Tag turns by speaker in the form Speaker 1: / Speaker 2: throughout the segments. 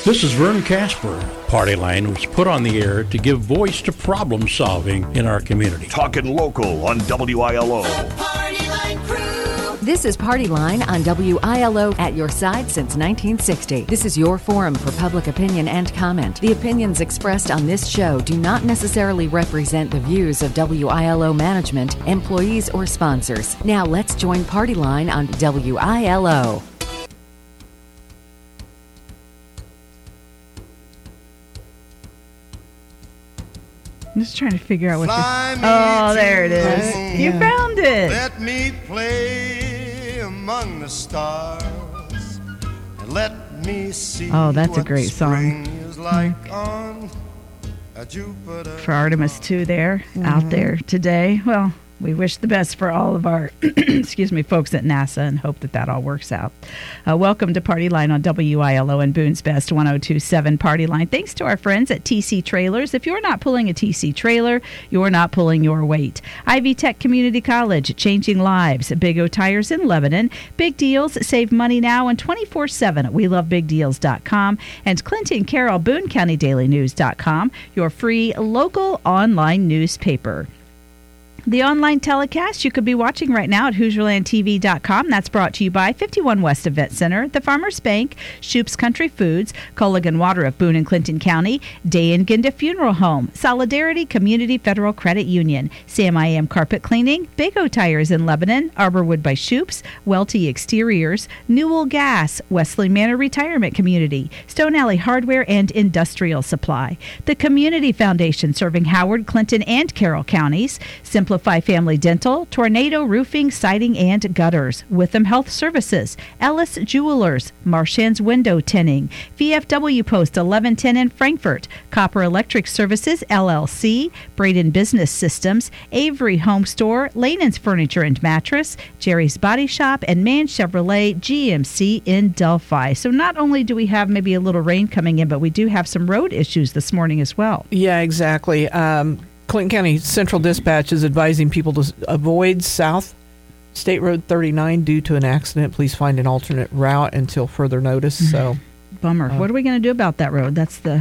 Speaker 1: This is Vern Casper. Party Line was put on the air to give voice to problem solving in our community.
Speaker 2: Talking local on WILO.
Speaker 3: The Party Line Crew.
Speaker 4: This is Party Line on WILO, at your side since 1960. This is your forum for public opinion and comment. The opinions expressed on this show do not necessarily represent the views of WILO management, employees, or sponsors. Now let's join Party Line on WILO.
Speaker 5: I'm just trying to figure out what oh, there it is. You found it.
Speaker 6: Let me play among the stars and let me see.
Speaker 5: Oh, that's a great song.
Speaker 6: Like on a Jupiter.
Speaker 5: For Artemis 2 there, out there today. Well, we wish the best for all of our folks at NASA and hope that all works out. Welcome to Party Line on WILO and Boone's Best 1027 Party Line. Thanks to our friends at TC Trailers. If you're not pulling a TC trailer, you're not pulling your weight. Ivy Tech Community College, changing lives. Big O Tires in Lebanon. Big deals, save money now and 24/7 at WeLoveBigDeals.com. And Clinton Carroll, Boone County Daily News.com, your free local online newspaper. The online telecast you could be watching right now at HoosierlandTV.com. That's brought to you by 51 West Event Center, the Farmers Bank, Shoop's Country Foods, Culligan Water of Boone and Clinton County, Day and Ginda Funeral Home, Solidarity Community Federal Credit Union, Sam I Am Carpet Cleaning, Big O Tires in Lebanon, Arborwood by Shoop's, Welty Exteriors, Newell Gas, Wesley Manor Retirement Community, Stone Alley Hardware and Industrial Supply, the Community Foundation serving Howard, Clinton, and Carroll counties, Simplify Family Dental, Tornado Roofing, Siding, and Gutters, Witham Health Services, Ellis Jewelers, Marchand's Window Tinning, VFW Post 1110 in Frankfort, Copper Electric Services, LLC, Braden Business Systems, Avery Home Store, Lanan's Furniture and Mattress, Jerry's Body Shop, and Mann Chevrolet GMC in Delphi. So not only do we have maybe a little rain coming in, but we do have some road issues this morning as well.
Speaker 7: Yeah, exactly. Clinton County Central Dispatch is advising people to avoid South State Road 39 due to an accident. Please find an alternate route until further notice. So,
Speaker 5: bummer. What are we going to do about that road? That's the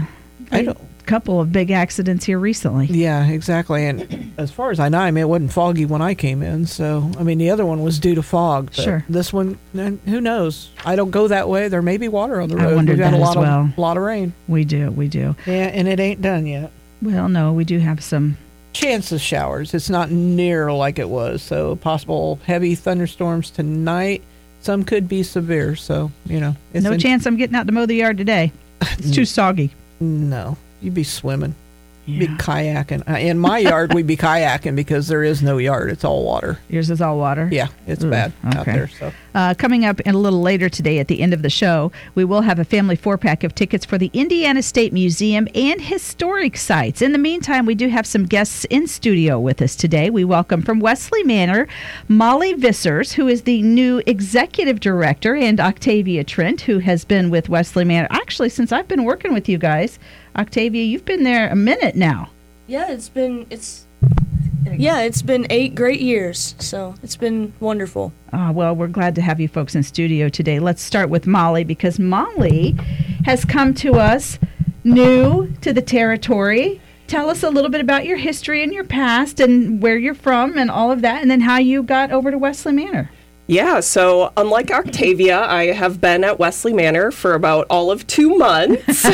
Speaker 5: couple of big accidents here recently.
Speaker 7: Yeah, exactly. And as far as I know, it wasn't foggy when I came in. So, the other one was due to fog. But
Speaker 5: sure.
Speaker 7: This one, who knows? I don't go that way. There may be water on the road.
Speaker 5: I wondered
Speaker 7: We've got
Speaker 5: that
Speaker 7: a lot of rain.
Speaker 5: We do.
Speaker 7: Yeah, and it ain't done yet.
Speaker 5: Well, no, we do have some
Speaker 7: chance of showers. It's not near like it was. So possible heavy thunderstorms tonight. Some could be severe. So, it's
Speaker 5: no chance I'm getting out to mow the yard today. It's too soggy.
Speaker 7: No, you'd be swimming.
Speaker 5: Yeah.
Speaker 7: Be kayaking. In my yard, we'd be kayaking because there is no yard. It's all water.
Speaker 5: Yours is all water?
Speaker 7: Yeah, it's bad out there. So.
Speaker 5: Coming up in a little later today at the end of the show, we will have a family 4-pack of tickets for the Indiana State Museum and historic sites. In the meantime, we do have some guests in studio with us today. We welcome from Wesley Manor, Molly Vissers, who is the new executive director, and Octavia Trent, who has been with Wesley Manor actually since I've been working with you guys. Octavia, you've been there a minute now.
Speaker 8: Yeah, it's been 8 great years, so it's been wonderful.
Speaker 5: Well, we're glad to have you folks in studio today. Let's start with Molly, because Molly has come to us new to the territory. Tell us a little bit about your history and your past and where you're from and all of that, and then how you got over to Wesley Manor.
Speaker 9: Yeah, so unlike Octavia, I have been at Wesley Manor for about all of 2 months.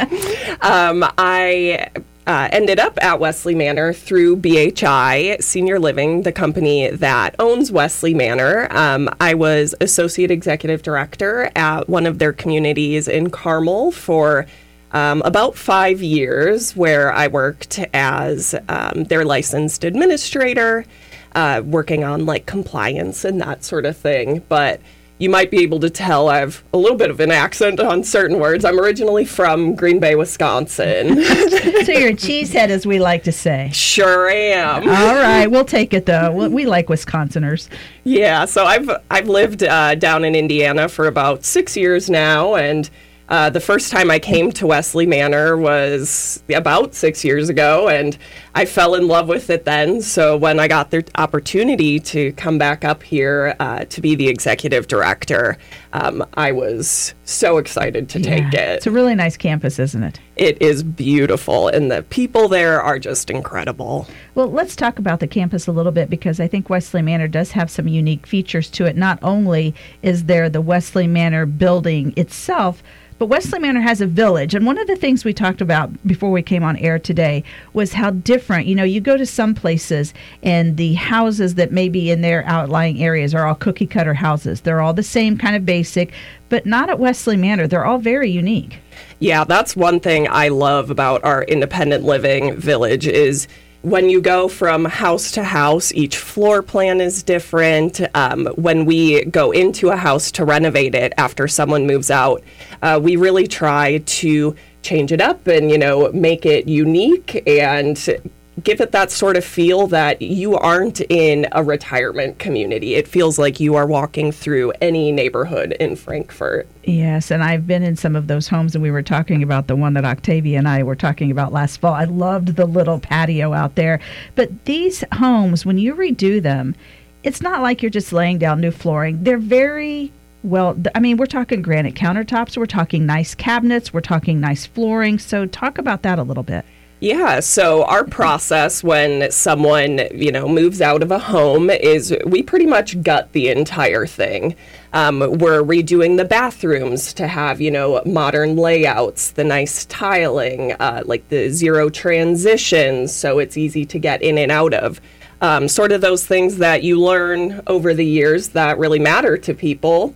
Speaker 9: I ended up at Wesley Manor through BHI Senior Living, the company that owns Wesley Manor. I was Associate Executive Director at one of their communities in Carmel for about 5 years, where I worked as their licensed administrator, working on compliance and that sort of thing. But you might be able to tell I have a little bit of an accent on certain words. I'm originally from Green Bay, Wisconsin.
Speaker 5: So you're a cheesehead, as we like to say.
Speaker 9: Sure am.
Speaker 5: All right, we'll take it though. We like Wisconsiners.
Speaker 9: Yeah, so I've lived down in Indiana for about 6 years now, and The first time I came to Wesley Manor was about 6 years ago, and I fell in love with it then. So when I got the opportunity to come back up here to be the executive director, I was so excited to take it.
Speaker 5: It's a really nice campus, isn't it?
Speaker 9: It is beautiful, and the people there are just incredible.
Speaker 5: Well, let's talk about the campus a little bit, because I think Wesley Manor does have some unique features to it. Not only is there the Wesley Manor building itself, but Wesley Manor has a village. And one of the things we talked about before we came on air today was how different, you go to some places and the houses that may be in their outlying areas are all cookie cutter houses. They're all the same kind of basic, but not at Wesley Manor. They're all very unique.
Speaker 9: Yeah, that's one thing I love about our independent living village is when you go from house to house, each floor plan is different. When we go into a house to renovate it after someone moves out, we really try to change it up and, make it unique and give it that sort of feel that you aren't in a retirement community. It feels like you are walking through any neighborhood in Frankfort.
Speaker 5: Yes, and I've been in some of those homes, and we were talking about the one that Octavia and I were talking about last fall. I loved the little patio out there. But these homes, when you redo them, it's not like you're just laying down new flooring. They're very well, we're talking granite countertops, we're talking nice cabinets, we're talking nice flooring. So talk about that a little bit.
Speaker 9: Yeah, so our process when someone, moves out of a home is we pretty much gut the entire thing. We're redoing the bathrooms to have, modern layouts, the nice tiling, like the zero transitions, so it's easy to get in and out of. Sort of those things that you learn over the years that really matter to people.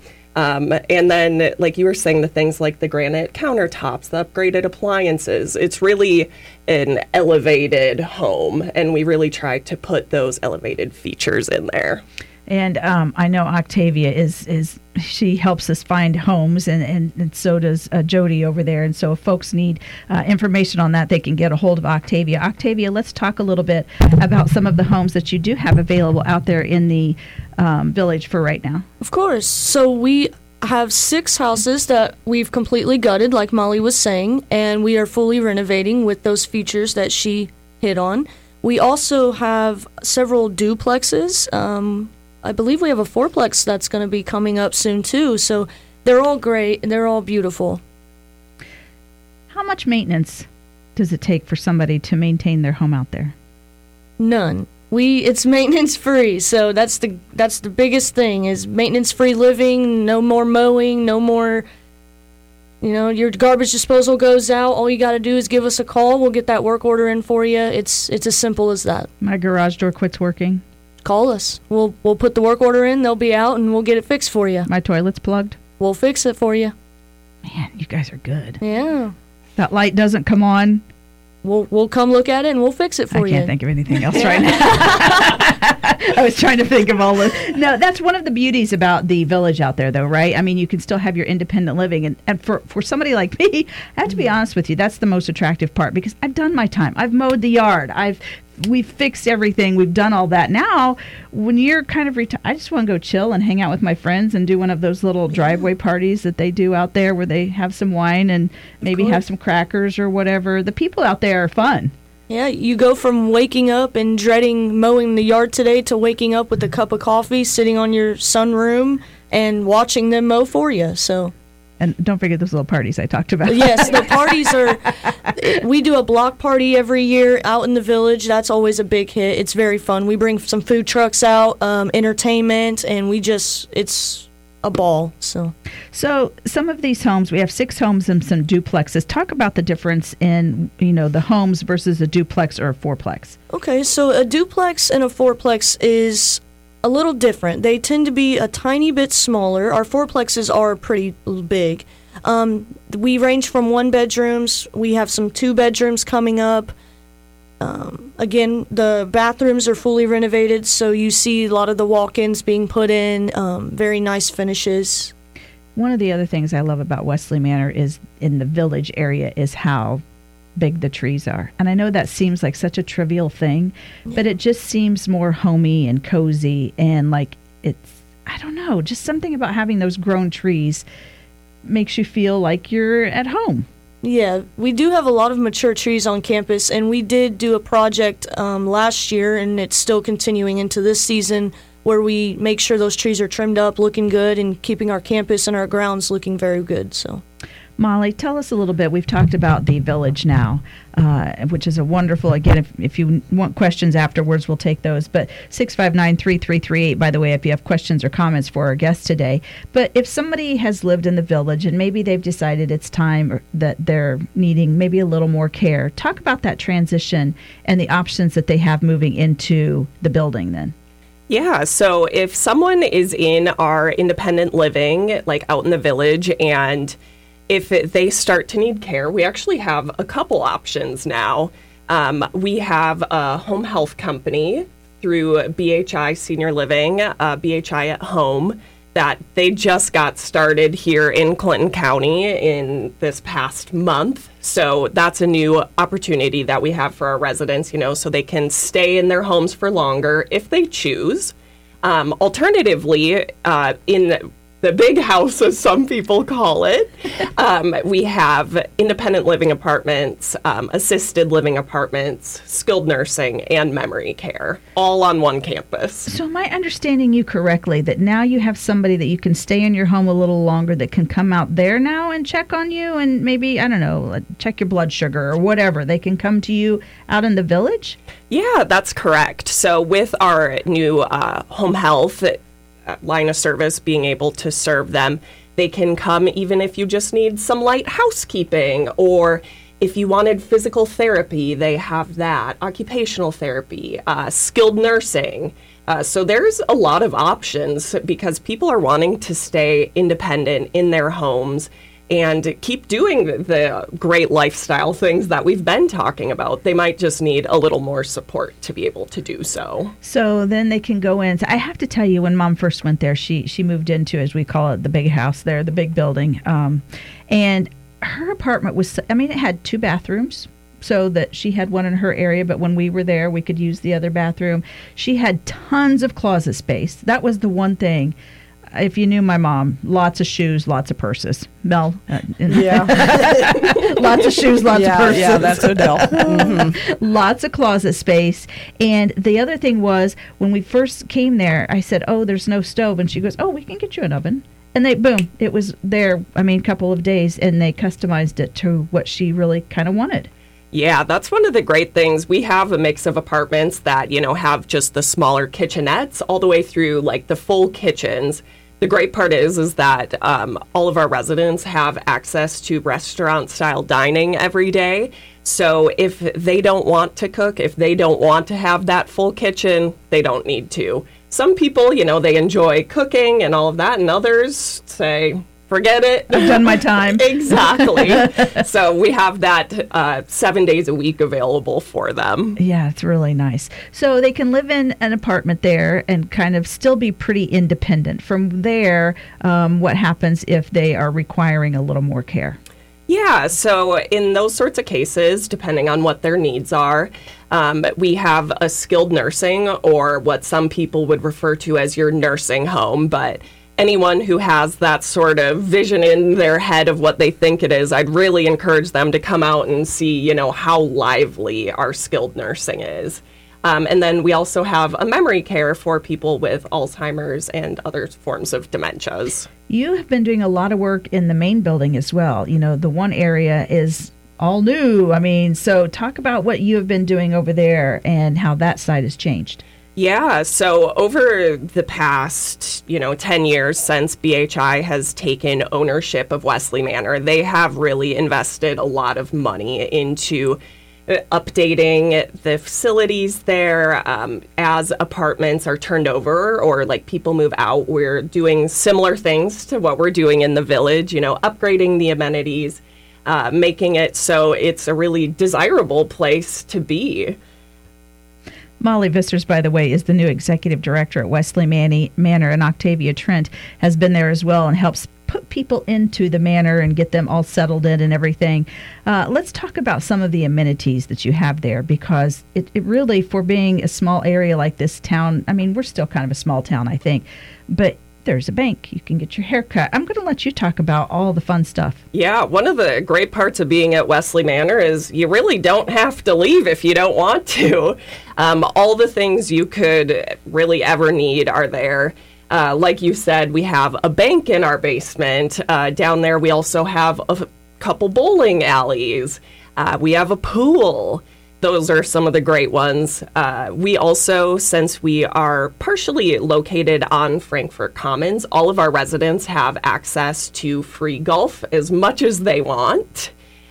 Speaker 9: And then, like you were saying, the things like the granite countertops, the upgraded appliances, it's really an elevated home, and we really try to put those elevated features in there.
Speaker 5: And I know Octavia is she helps us find homes, and so does Jody over there. And so if folks need information on that, they can get a hold of Octavia. Octavia, let's talk a little bit about some of the homes that you do have available out there in the village for right now.
Speaker 8: Of course. So we have 6 houses that we've completely gutted, like Molly was saying, and we are fully renovating with those features that she hit on. We also have several duplexes. I believe we have a 4-plex that's going to be coming up soon too. So they're all great and they're all beautiful.
Speaker 5: How much maintenance does it take for somebody to maintain their home out there?
Speaker 8: None. It's maintenance free. So that's the biggest thing is maintenance free living. No more mowing. No more. Your garbage disposal goes out. All you got to do is give us a call. We'll get that work order in for you. It's as simple as that.
Speaker 5: My garage door quits working.
Speaker 8: Call us. We'll put the work order in. They'll be out, and we'll get it fixed for you.
Speaker 5: My toilet's plugged.
Speaker 8: We'll fix it for you.
Speaker 5: Man, you guys are good.
Speaker 8: Yeah.
Speaker 5: That light doesn't come on.
Speaker 8: We'll come look at it, and we'll fix it for you.
Speaker 5: I can't think of anything else right now. I was trying to think of all this. No, that's one of the beauties about the village out there, though, right? You can still have your independent living. And for somebody like me, I have to be honest with you, that's the most attractive part because I've done my time. I've mowed the yard. We've fixed everything. We've done all that. Now, when you're kind of retired, I just want to go chill and hang out with my friends and do one of those little driveway parties that they do out there where they have some wine and maybe have some crackers or whatever. The people out there are fun.
Speaker 8: Yeah, you go from waking up and dreading mowing the yard today to waking up with a cup of coffee, sitting on your sunroom, and watching them mow for you. So.
Speaker 5: And don't forget those little parties I talked about.
Speaker 8: Yes, the parties are, we do a block party every year out in the village. That's always a big hit. It's very fun. We bring some food trucks out, entertainment, and it's a ball. So
Speaker 5: some of these homes, we have 6 homes and some duplexes. Talk about the difference in, the homes versus a duplex or a 4-plex.
Speaker 8: Okay, so a duplex and a 4-plex is a little different. They tend to be a tiny bit smaller. Our 4-plexes are pretty big. We range from 1 bedrooms. We have some 2 bedrooms coming up. Again, the bathrooms are fully renovated, so you see a lot of the walk-ins being put in. Very nice finishes.
Speaker 5: One of the other things I love about Wesley Manor is in the village area is how big the trees are. And I know that seems like such a trivial thing, but it just seems more homey and cozy and like it's, I don't know, just something about having those grown trees makes you feel like you're at home.
Speaker 8: Yeah, we do have a lot of mature trees on campus, and we did do a project last year, and it's still continuing into this season, where we make sure those trees are trimmed up, looking good, and keeping our campus and our grounds looking very good. So,
Speaker 5: Molly, tell us a little bit. We've talked about the village now, which is a wonderful, again, if you want questions afterwards, we'll take those. But 659-3338, by the way, if you have questions or comments for our guest today. But if somebody has lived in the village and maybe they've decided it's time that they're needing maybe a little more care, talk about that transition and the options that they have moving into the building then.
Speaker 9: Yeah, so if someone is in our independent living, like out in the village, and if they start to need care, we actually have a couple options now. We have a home health company through BHI Senior Living, BHI at Home, that they just got started here in Clinton County in this past month. So that's a new opportunity that we have for our residents, so they can stay in their homes for longer if they choose. Alternatively, in the big house, as some people call it, we have independent living apartments, assisted living apartments, skilled nursing, and memory care, all on one campus.
Speaker 5: So am I understanding you correctly that now you have somebody that you can stay in your home a little longer that can come out there now and check on you and maybe, I don't know, check your blood sugar or whatever? They can come to you out in the village?
Speaker 9: Yeah, that's correct. So with our new home health line of service, being able to serve them, they can come even if you just need some light housekeeping, or if you wanted physical therapy, they have that, occupational therapy, skilled nursing. So there's a lot of options because people are wanting to stay independent in their homes and keep doing the great lifestyle things that we've been talking about. They might just need a little more support to be able to do so.
Speaker 5: So then they can go in. So I have to tell you, when Mom first went there, she moved into, as we call it, the big house there, the big building. And her apartment was, it had 2 bathrooms. So that she had one in her area, but when we were there, we could use the other bathroom. She had tons of closet space. That was the one thing. If you knew my mom, lots of shoes, lots of purses. Mel,
Speaker 7: yeah,
Speaker 5: lots of shoes, lots of purses.
Speaker 7: Yeah, that's Odell. Mm-hmm.
Speaker 5: Lots of closet space. And the other thing was, when we first came there, I said, "Oh, there's no stove," and she goes, "Oh, we can get you an oven." And it was there. A couple of days, and they customized it to what she really kind of wanted.
Speaker 9: Yeah, that's one of the great things. We have a mix of apartments that, have just the smaller kitchenettes all the way through like the full kitchens. The great part is that all of our residents have access to restaurant-style dining every day. So if they don't want to cook, if they don't want to have that full kitchen, they don't need to. Some people, they enjoy cooking and all of that, and others say, forget it.
Speaker 5: I've done my time.
Speaker 9: Exactly. So we have that 7 days a week available for them.
Speaker 5: Yeah, it's really nice. So they can live in an apartment there and kind of still be pretty independent. From there, what happens if they are requiring a little more care?
Speaker 9: Yeah, so in those sorts of cases, depending on what their needs are, we have a skilled nursing, or what some people would refer to as your nursing home, but anyone who has that sort of vision in their head of what they think it is, I'd really encourage them to come out and see, how lively our skilled nursing is. And then we also have a memory care for people with Alzheimer's and other forms of dementias.
Speaker 5: You have been doing a lot of work in the main building as well. The one area is all new. So talk about what you have been doing over there and how that side has changed.
Speaker 9: Yeah, so over the past, 10 years since BHI has taken ownership of Wesley Manor, they have really invested a lot of money into updating the facilities there. As apartments are turned over or like people move out, we're doing similar things to what we're doing in the village, upgrading the amenities, making it so it's a really desirable place to be.
Speaker 5: Molly Vissers, by the way, is the new executive director at Wesley Manor, and Octavia Trent has been there as well and helps put people into the manor and get them all settled in and everything. Let's talk about some of the amenities that you have there, because it really, for being a small area like this town, we're still kind of a small town, I think, but there's a bank. You can get your hair cut. I'm going to let you talk about all the fun stuff.
Speaker 9: Yeah, one of the great parts of being at Wesley Manor is you really don't have to leave if you don't want to. All the things you could really ever need are there. Like you said, we have a bank in our basement. Down there, we also have a couple bowling alleys. We have a pool. Those are some of the great ones. We also, since we are partially located on Frankfort Commons, all of our residents have access to free golf as much as they want.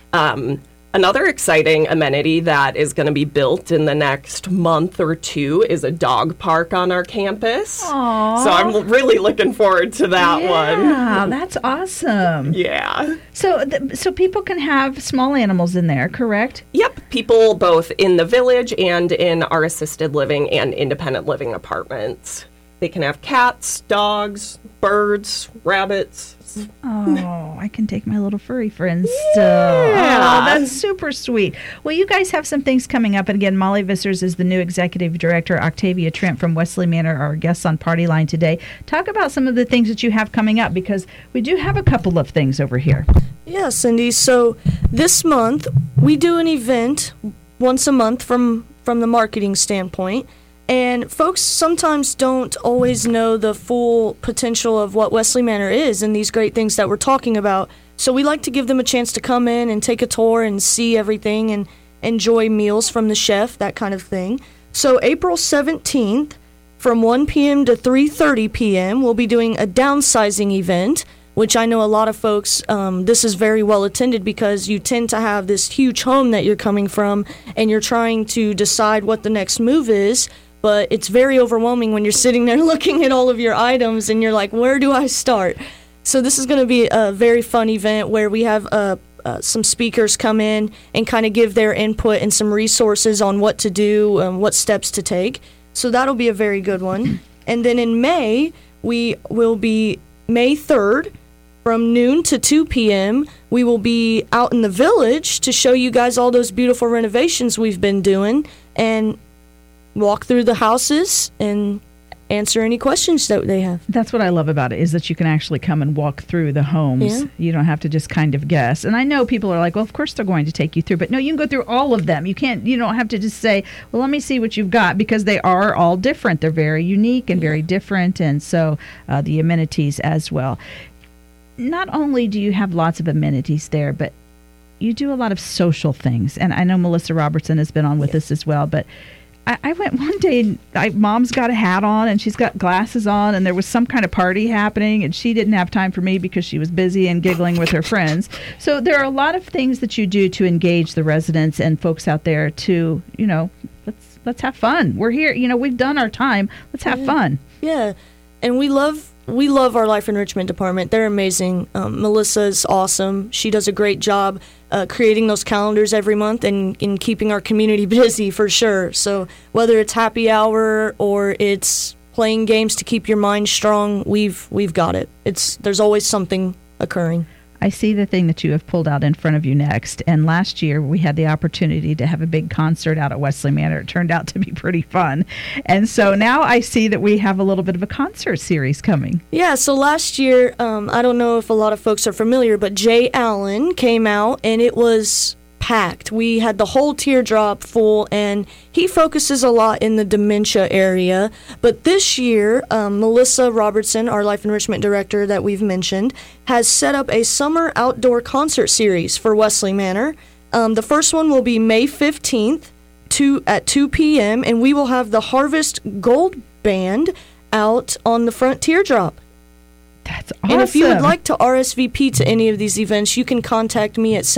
Speaker 9: Another exciting amenity that is going to be built in the next month or two is a dog park on our campus.
Speaker 5: Aww.
Speaker 9: So I'm really looking forward to that one.
Speaker 5: Yeah, that's awesome.
Speaker 9: Yeah.
Speaker 5: So people can have small animals in there, correct?
Speaker 9: Yep. People both in the village and in our assisted living and independent living apartments. They can have cats, dogs, birds, rabbits.
Speaker 5: Oh, I can take my little furry friends still.
Speaker 9: Yeah.
Speaker 5: Oh, that's super sweet. Well, you guys have some things coming up. And again, Molly Vissers is the new executive director. Octavia Trent from Wesley Manor are our guests on Party Line today. Talk about some of the things that you have coming up, because we do have a couple of things over here.
Speaker 8: Yeah, Cindy. So this month, we do an event once a month from the marketing standpoint. And folks sometimes don't always know the full potential of what Wesley Manor is and these great things that we're talking about. So we like to give them a chance to come in and take a tour and see everything and enjoy meals from the chef, that kind of thing. So April 17th, from 1 p.m. to 3:30 p.m., we'll be doing a downsizing event, which I know a lot of folks, this is very well attended because you tend to have this huge home that you're coming from and you're trying to decide what the next move is. But it's very overwhelming when you're sitting there looking at all of your items and you're like, where do I start? So this is going to be a very fun event where we have some speakers come in and kind of give their input and some resources on what to do, what steps to take. So that'll be a very good one. And then in May, we will be May 3rd from noon to 2 p.m. We will be out in the village to show you guys all those beautiful renovations we've been doing and walk through the houses and answer any questions that they have.
Speaker 5: That's what I love about it, is that you can actually come and walk through the homes.
Speaker 8: Yeah.
Speaker 5: You don't have to just kind of guess. And I know people are like, well, of course they're going to take you through, but no, you can go through all of them. You don't have to just say, well, let me see what you've got, because they are all different. They're very unique and very different, and so the amenities as well. Not only do you have lots of amenities there, but you do a lot of social things. And I know Melissa Robertson has been on with us as well, but I went one day, Mom's got a hat on and she's got glasses on, and there was some kind of party happening, and she didn't have time for me because she was busy and giggling with her friends. So there are a lot of things that you do to engage the residents and folks out there to, let's have fun. We're here, we've done our time. Let's have fun.
Speaker 8: Yeah, and we love our life enrichment department. They're amazing. Melissa's awesome. She does a great job creating those calendars every month and in keeping our community busy for sure. So whether it's happy hour or it's playing games to keep your mind strong, we've got it. There's always something occurring.
Speaker 5: I see the thing that you have pulled out in front of you next. And last year, we had the opportunity to have a big concert out at Wesley Manor. It turned out to be pretty fun. And so now I see that we have a little bit of a concert series coming.
Speaker 8: Yeah, so last year, I don't know if a lot of folks are familiar, but Jay Allen came out, and it was packed. We had the whole Teardrop full, and he focuses a lot in the dementia area. But this year, Melissa Robertson, our life enrichment director that we've mentioned, has set up a summer outdoor concert series for Wesley Manor. The first one will be May 15th at 2 p.m., and we will have the Harvest Gold Band out on the front Teardrop.
Speaker 5: That's awesome.
Speaker 8: And if you would like to RSVP to any of these events, you can contact me at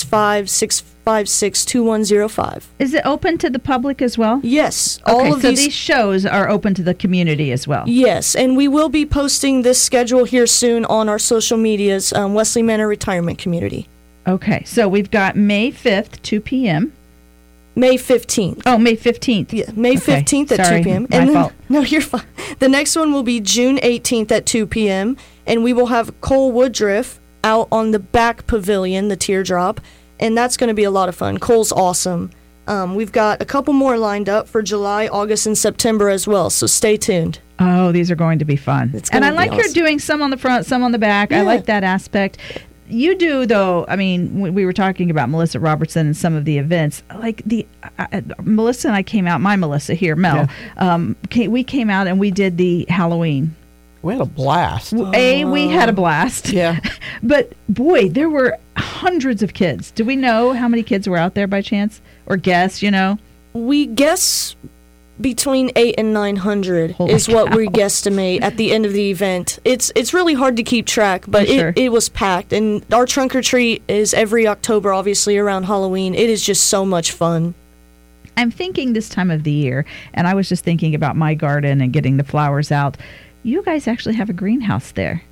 Speaker 8: 765-656-2105.
Speaker 5: Is it open to the public as well?
Speaker 8: Yes.
Speaker 5: Okay, so these shows are open to the community as well?
Speaker 8: Yes, and we will be posting this schedule here soon on our social medias, Wesley Manor Retirement Community.
Speaker 5: Okay, so we've got May 5th, 2 p.m.
Speaker 8: May 15th.
Speaker 5: Oh, May 15th.
Speaker 8: Yeah, May 15th at 2 p.m.
Speaker 5: My fault.
Speaker 8: No, you're fine. The next one will be June 18th at 2 p.m., and we will have Cole Woodruff out on the back pavilion, the Teardrop, and that's going to be a lot of fun. Cole's awesome. We've got a couple more lined up for July, August, and September as well, so stay tuned.
Speaker 5: Oh, these are going to be fun.
Speaker 8: It's
Speaker 5: And
Speaker 8: gonna
Speaker 5: I like
Speaker 8: be
Speaker 5: you're
Speaker 8: awesome.
Speaker 5: doing some on the front, some on the back. I
Speaker 8: Yeah.
Speaker 5: like that aspect. You do, though. I mean, we were talking about Melissa Robertson and some of the events. Like Melissa and I came out. My Melissa here, Mel. We came out and we did the Halloween.
Speaker 7: We had a blast.
Speaker 5: We had a blast.
Speaker 7: Yeah.
Speaker 5: But boy, there were hundreds of kids. Do we know how many kids were out there by chance, or guess?
Speaker 8: We guess between 800 and 900
Speaker 5: Holy
Speaker 8: is what
Speaker 5: cow.
Speaker 8: we guesstimate at the end of the event. It's really hard to keep track, but
Speaker 5: Sure.
Speaker 8: it was packed. And our trunk or treat is every October, obviously around Halloween. It is just so much fun.
Speaker 5: I'm thinking this time of the year, and I was just thinking about my garden and getting the flowers out. You guys actually have a greenhouse there.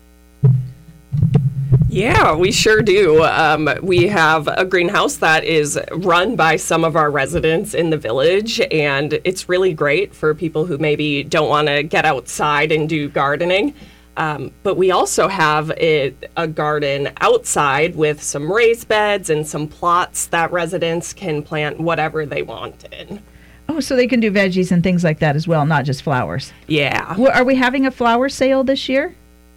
Speaker 9: Yeah, we sure do. We have a greenhouse that is run by some of our residents in the village, and it's really great for people who maybe don't want to get outside and do gardening. But we also have a garden outside with some raised beds and some plots that residents can plant whatever they want in.
Speaker 5: Oh, so they can do veggies and things like that as well, not just flowers.
Speaker 9: Yeah.
Speaker 5: Are we having a flower sale this year?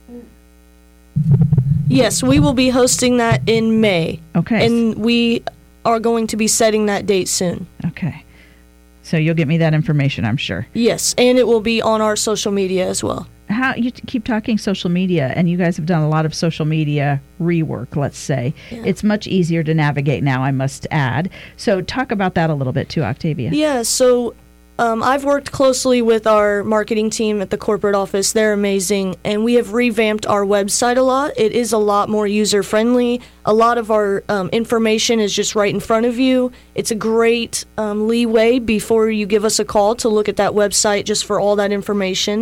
Speaker 8: Yes, we will be hosting that in May.
Speaker 5: Okay.
Speaker 8: And we are going to be setting that date soon.
Speaker 5: Okay. So you'll get me that information, I'm sure.
Speaker 8: Yes, and it will be on our social media as well.
Speaker 5: How you keep talking social media, and you guys have done a lot of social media rework, let's say.
Speaker 8: Yeah.
Speaker 5: It's much easier to navigate now, I must add. So talk about that a little bit too, Octavia.
Speaker 8: Yeah, so I've worked closely with our marketing team at the corporate office. They're amazing, and we have revamped our website a lot. It is a lot more user-friendly. A lot of our information is just right in front of you. It's a great leeway before you give us a call to look at that website just for all that information.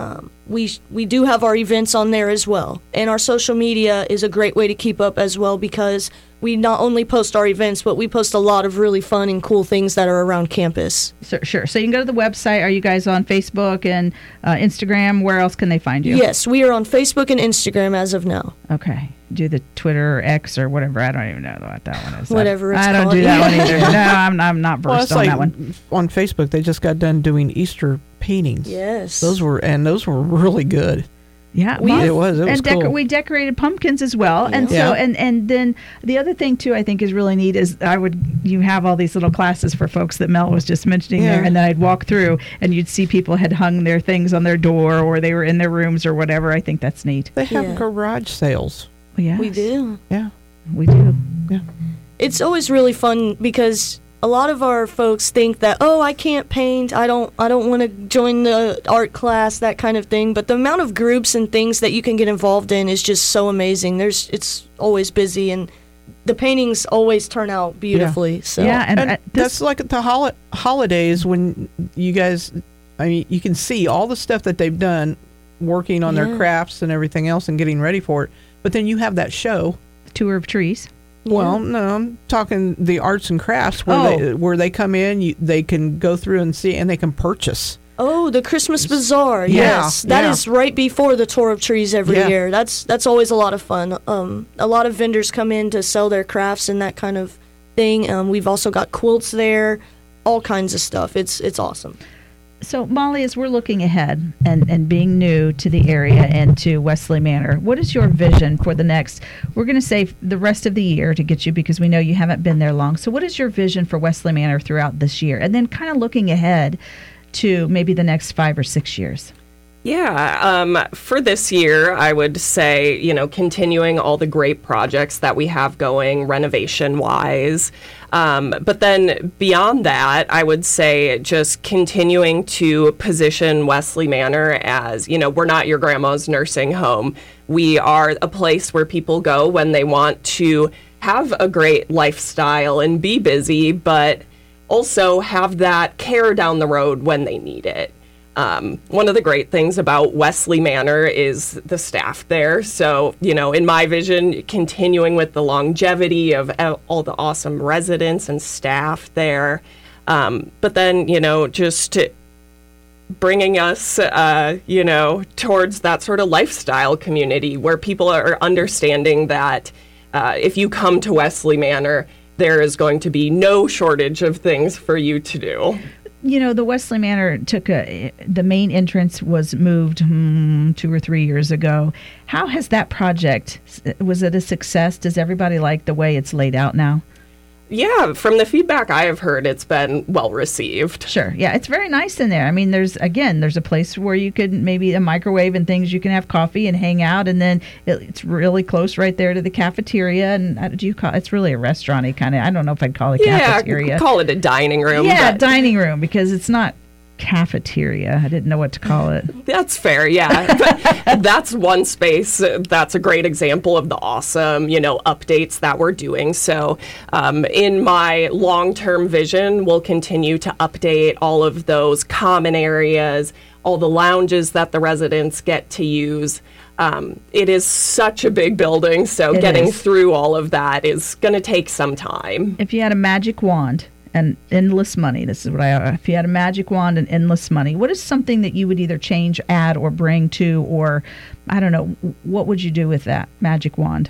Speaker 8: We do have our events on there as well, and our social media is a great way to keep up as well, because we not only post our events, but we post a lot of really fun and cool things that are around campus.
Speaker 5: Sure. So you can go to the website. Are you guys on Facebook and Instagram? Where else can they find you?
Speaker 8: Yes, we are on Facebook and Instagram as of now.
Speaker 5: Okay. Do the Twitter or X or whatever. I don't even know what that one is.
Speaker 8: Whatever it's
Speaker 5: I don't
Speaker 8: called.
Speaker 5: do that one either. No, I'm not
Speaker 7: Well,
Speaker 5: versed
Speaker 7: it's
Speaker 5: on
Speaker 7: like
Speaker 5: that one.
Speaker 7: on Facebook, they just got done doing Easter paintings.
Speaker 8: Yes.
Speaker 7: Those were really good.
Speaker 5: Yeah,
Speaker 7: It was
Speaker 5: and
Speaker 7: cool.
Speaker 5: we decorated pumpkins as well, and so
Speaker 7: Yeah.
Speaker 5: and then the other thing too I think is really neat is you have all these little classes for folks that Mel was just mentioning there, and then I'd walk through and you'd see people had hung their things on their door or they were in their rooms or whatever. I think that's neat.
Speaker 7: They have
Speaker 8: Yeah.
Speaker 7: garage sales.
Speaker 5: Yeah,
Speaker 8: We do.
Speaker 7: Yeah.
Speaker 5: we do.
Speaker 8: It's always really fun because a lot of our folks think that, oh, I can't paint, I don't want to join the art class, that kind of thing. But the amount of groups and things that you can get involved in is just so amazing. It's always busy, and the paintings always turn out beautifully. So
Speaker 5: Yeah, and
Speaker 7: And that's like at the holidays when you guys, I mean, you can see all the stuff that they've done working on their
Speaker 8: Yeah.
Speaker 7: crafts and everything else and getting ready for it. But then you have that show.
Speaker 5: Tour of trees.
Speaker 7: Well, no, I'm talking the arts and crafts where they come in, they can go through and see, and they can purchase.
Speaker 8: Oh, the Christmas Bazaar.
Speaker 7: Yeah,
Speaker 8: Yes, that
Speaker 7: yeah.
Speaker 8: is right before the Tour of Trees every
Speaker 7: Yeah.
Speaker 8: year. That's always a lot of fun. A lot of vendors come in to sell their crafts and that kind of thing. We've also got quilts there, all kinds of stuff. It's awesome.
Speaker 5: So, Molly, as we're looking ahead and being new to the area and to Wesley Manor, what is your vision for the next, we're going to say the rest of the year to get you because we know you haven't been there long. So what is your vision for Wesley Manor throughout this year? And then kind of looking ahead to maybe the next 5 or 6 years.
Speaker 9: Yeah, for this year, I would say, continuing all the great projects that we have going renovation-wise. But then beyond that, I would say just continuing to position Wesley Manor as, we're not your grandma's nursing home. We are a place where people go when they want to have a great lifestyle and be busy, but also have that care down the road when they need it. One of the great things about Wesley Manor is the staff there. So, in my vision, continuing with the longevity of all the awesome residents and staff there. But then, just bringing us, towards that sort of lifestyle community where people are understanding that if you come to Wesley Manor, there is going to be no shortage of things for you to do.
Speaker 5: You know, the Wesley Manor the main entrance was moved 2 or 3 years ago. How has that project, was it a success? Does everybody like the way it's laid out now?
Speaker 9: Yeah, from the feedback I have heard, it's been well received.
Speaker 5: Sure. Yeah, it's very nice in there. I mean, there's a place where you could maybe a microwave and things. You can have coffee and hang out, and then it's really close right there to the cafeteria. And it's really a restaurant-y kind of. I don't know if I'd call it cafeteria.
Speaker 9: Yeah, call it a dining room.
Speaker 5: Yeah, dining room, because it's not cafeteria. I didn't know what to call it.
Speaker 9: That's fair, yeah. But that's one space. That's a great example of the awesome, updates that we're doing. So in my long-term vision, we'll continue to update all of those common areas, all the lounges that the residents get to use. It is such a big building, so getting through all of that is going to take some time.
Speaker 5: If you had a magic wand and endless money, if you had a magic wand and endless money, what is something that you would either change, add, or bring to, or I don't know, what would you do with that magic wand?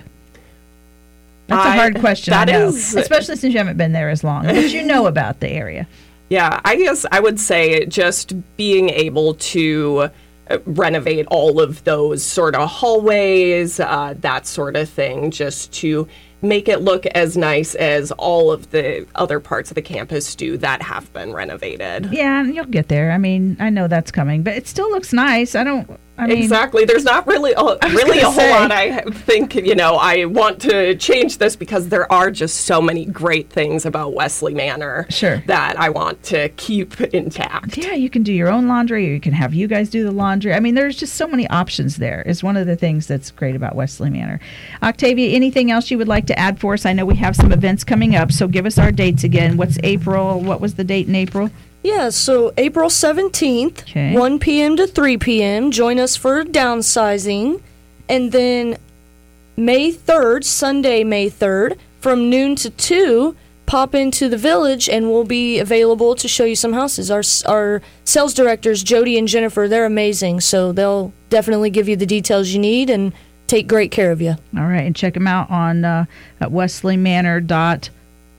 Speaker 5: That's a hard question, I know, especially since you haven't been there as long, but you know about the area.
Speaker 9: Yeah, I guess I would say just being able to renovate all of those sort of hallways, that sort of thing, just to make it look as nice as all of the other parts of the campus do that have been renovated.
Speaker 5: Yeah, and you'll get there. I mean, I know that's coming, but it still looks nice.
Speaker 9: Exactly. There's not really a whole lot I think, I want to change this because there are just so many great things about Wesley Manor that I want to keep intact.
Speaker 5: Yeah, you can do your own laundry, or you can have you guys do the laundry. I mean, there's just so many options there. Is one of the things that's great about Wesley Manor. Octavia, anything else you would like to add for us? I know we have some events coming up, so give us our dates again. What's April? What was the date in April?
Speaker 8: Yeah, so April 17th, 1 p.m. to 3 p.m. Join us for downsizing. And then May 3rd, Sunday, May 3rd, from noon to 2, pop into the village and we'll be available to show you some houses. Our sales directors, Jody and Jennifer, they're amazing, so they'll definitely give you the details you need and take great care of you.
Speaker 5: All right, and check them out on at wesleymanor.org.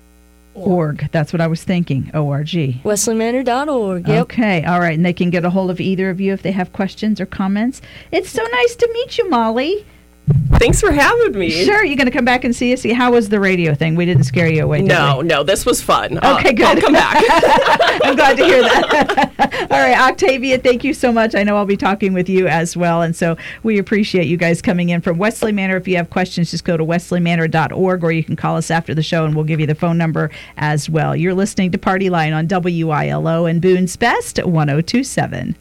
Speaker 5: That's what I was thinking. ORG.
Speaker 8: wesleymanor.org. Yep.
Speaker 5: Okay. All right. And they can get a hold of either of you if they have questions or comments. It's so nice to meet you, Molly.
Speaker 9: Thanks for having me.
Speaker 5: Sure. You're going to come back and see us? How was the radio thing? We didn't scare you away, did we?
Speaker 9: No. This was fun.
Speaker 5: Okay, good.
Speaker 9: I'll come back.
Speaker 5: I'm glad to hear that. All right, Octavia, thank you so much. I know I'll be talking with you as well, and so we appreciate you guys coming in from Wesley Manor. If you have questions, just go to wesleymanor.org, or you can call us after the show, and we'll give you the phone number as well. You're listening to Party Line on WILO and Boone's Best 102.7.